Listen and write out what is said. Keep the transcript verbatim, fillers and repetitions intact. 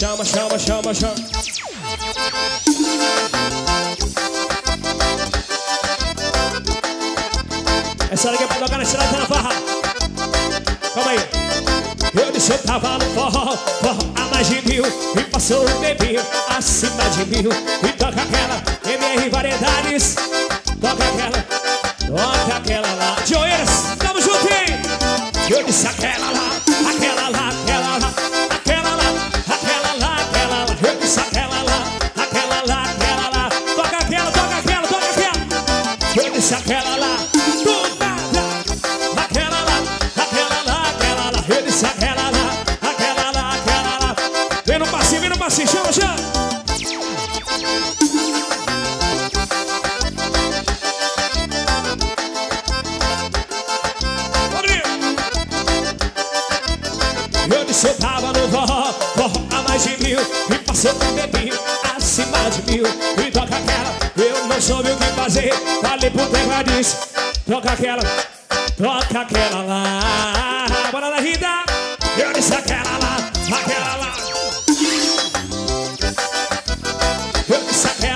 chama, chama, chama, chama. Essa daqui é pra tocar na estrada na farra. Calma aí. Eu disse eu tava no forró, forró a mais de mil. E passou um bebinho acima de mil. E toca aquela M R Variedades. Toca aquela, toca aquela lá. Joeiras, tamo junto, hein? Eu disse aquela lá, aquela lá, aquela lá, aquela lá, aquela lá, aquela lá. Eu disse aquela lá, aquela lá, aquela lá. Toca aquela, toca aquela, toca aquela. Eu disse aquela lá, do nada. Aquela lá, aquela lá, aquela lá. Eu disse aquela lá, aquela lá, aquela lá. Vem no passinho, vem no passinho, chama, chama. Eu disse eu tava no forró, forró a mais de mil. E passou um bebinho acima de mil. E toca aquela, eu não soube o que fazer. Falei pro Terra, disse, toca aquela, toca aquela lá. Bora na Rita. Eu disse aquela lá, aquela lá. Eu disse aquela